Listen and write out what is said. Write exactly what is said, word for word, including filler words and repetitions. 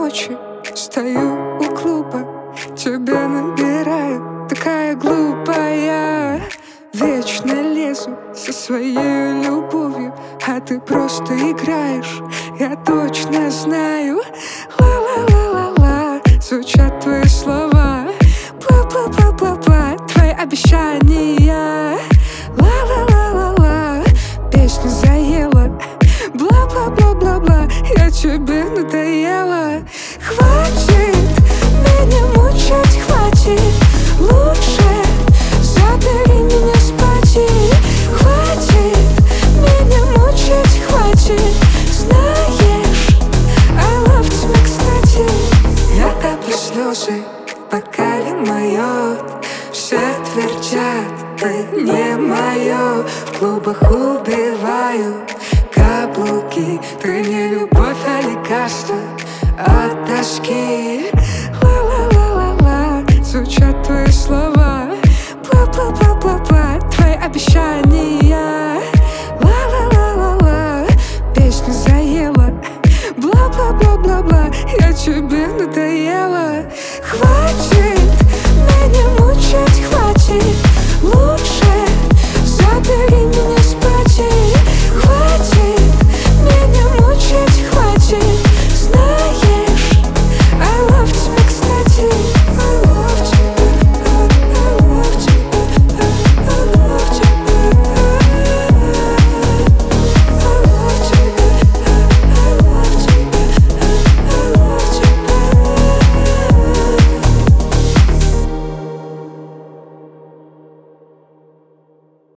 ночи стою у клуба, тебя набираю, такая глупая. Вечно лезу со своей любовью, а ты просто играешь, я точно знаю. Ла-ла-ла-ла-ла, звучат твои слова, бла-бла-бла-бла-бла, твои обещания. Ла-ла-ла-ла-ла, песня заела, бла-бла-бла-бла-бла, я тебе надоела. Хватит меня мучить, хватит, лучше забери меня с пути. Хватит меня мучить, хватит, знаешь, I love тебя, кстати. Я топлю слезы в бокале моё, все твердят, ты не моё. В клубах убиваю каблуки, ты не любовь, а лекарство от тоски.